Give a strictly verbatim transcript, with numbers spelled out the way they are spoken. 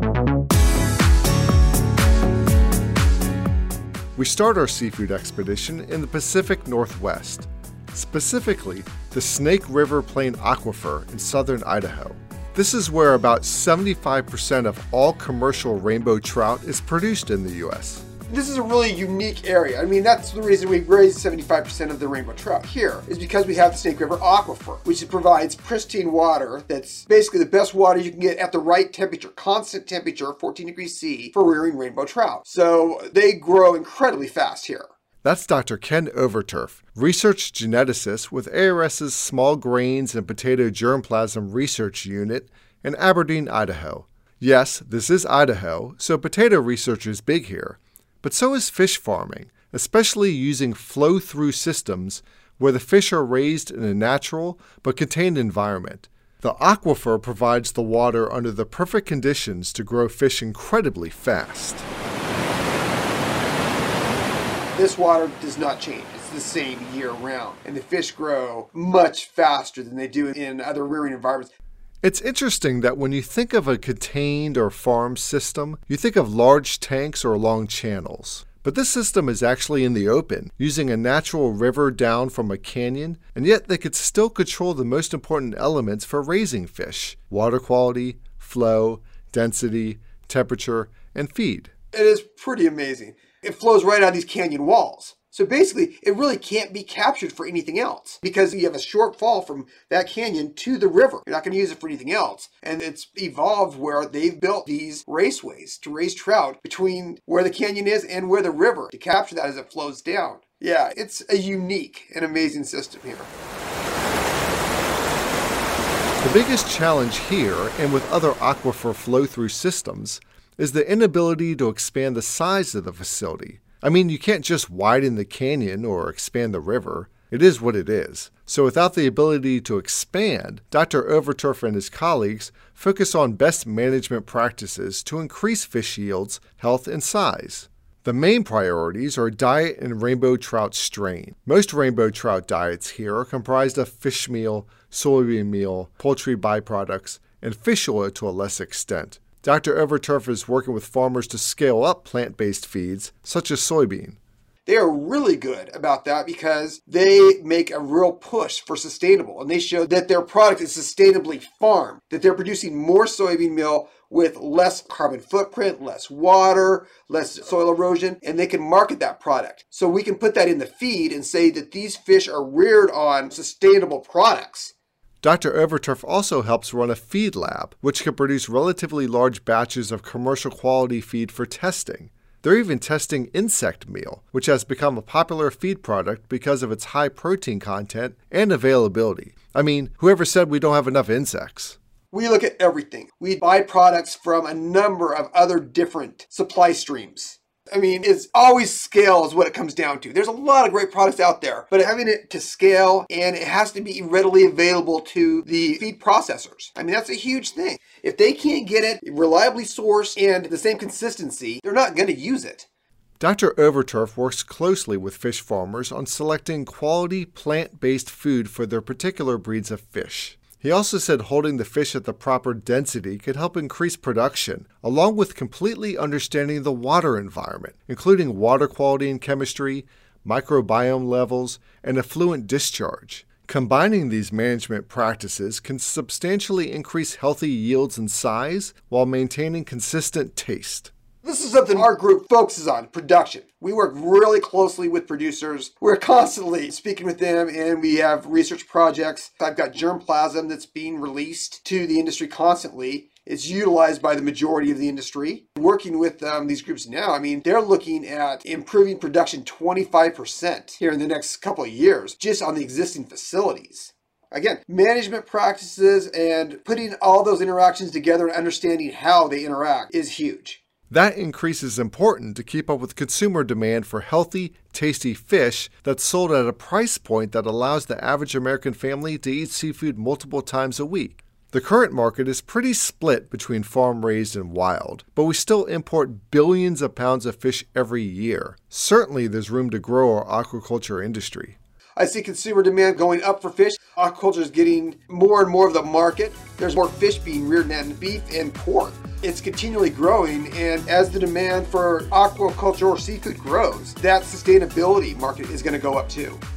We start our seafood expedition in the Pacific Northwest, specifically the Snake River Plain Aquifer in southern Idaho. This is where about seventy-five percent of all commercial rainbow trout is produced in the U S. This is a really unique area. I mean, that's the reason we raise seventy-five percent of the rainbow trout here, is because we have the Snake River Aquifer, which provides pristine water that's basically the best water you can get at the right temperature, constant temperature, fourteen degrees C, for rearing rainbow trout. So they grow incredibly fast here. That's Doctor Ken Overturf, research geneticist with ARS's Small Grains and Potato Germplasm Research Unit in Aberdeen, Idaho. Yes, this is Idaho, so potato research is big here. But so is fish farming, especially using flow-through systems where the fish are raised in a natural but contained environment. The aquifer provides the water under the perfect conditions to grow fish incredibly fast. This water does not change. It's the same year-round, and the fish grow much faster than they do in other rearing environments. It's interesting that when you think of a contained or farm system, you think of large tanks or long channels. But this system is actually in the open, using a natural river down from a canyon, and yet they could still control the most important elements for raising fish: water quality, flow, density, temperature, and feed. It is pretty amazing. It flows right out of these canyon walls. So basically, it really can't be captured for anything else because you have a short fall from that canyon to the river. You're not going to use it for anything else. And it's evolved where they've built these raceways to raise trout between where the canyon is and where the river to capture that as it flows down. Yeah, it's a unique and amazing system here. The biggest challenge here, and with other aquifer flow-through systems, is the inability to expand the size of the facility. I mean, you can't just widen the canyon or expand the river. It is what it is. So without the ability to expand, Doctor Overturf and his colleagues focus on best management practices to increase fish yields, health, and size. The main priorities are diet and rainbow trout strain. Most rainbow trout diets here are comprised of fish meal, soybean meal, poultry byproducts, and fish oil to a less extent. Doctor Overturf is working with farmers to scale up plant-based feeds, such as soybean. They are really good about that because they make a real push for sustainable, and they show that their product is sustainably farmed, that they're producing more soybean meal with less carbon footprint, less water, less soil erosion, and they can market that product. So we can put that in the feed and say that these fish are reared on sustainable products. Doctor Overturf also helps run a feed lab, which can produce relatively large batches of commercial quality feed for testing. They're even testing insect meal, which has become a popular feed product because of its high protein content and availability. I mean, whoever said we don't have enough insects? We look at everything. We buy products from a number of other different supply streams. I mean, it's always scale is what it comes down to. There's a lot of great products out there, but having it to scale, and it has to be readily available to the feed processors. I mean, that's a huge thing. If they can't get it reliably sourced and the same consistency, they're not going to use it. Doctor Overturf works closely with fish farmers on selecting quality plant-based food for their particular breeds of fish. He also said holding the fish at the proper density could help increase production, along with completely understanding the water environment, including water quality and chemistry, microbiome levels, and effluent discharge. Combining these management practices can substantially increase healthy yields and size while maintaining consistent taste. This is something our group focuses on, production. We work really closely with producers. We're constantly speaking with them, and we have research projects. I've got germplasm that's being released to the industry constantly. It's utilized by the majority of the industry. Working with um, these groups now, I mean, they're looking at improving production twenty-five percent here in the next couple of years, just on the existing facilities. Again, management practices and putting all those interactions together and understanding how they interact is huge. That increase is important to keep up with consumer demand for healthy, tasty fish that's sold at a price point that allows the average American family to eat seafood multiple times a week. The current market is pretty split between farm-raised and wild, but we still import billions of pounds of fish every year. Certainly there's room to grow our aquaculture industry. I see consumer demand going up for fish. Aquaculture is getting more and more of the market. There's more fish being reared than beef and pork. It's continually growing, and as the demand for aquaculture or seafood grows, that sustainability market is going to go up too.